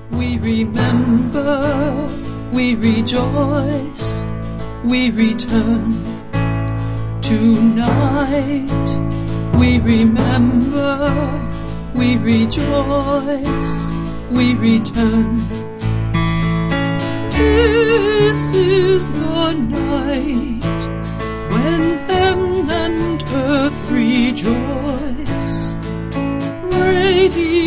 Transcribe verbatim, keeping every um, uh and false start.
We remember, we rejoice, we return tonight. We remember, we rejoice, we return. This is the night when heaven and earth rejoice. Radiant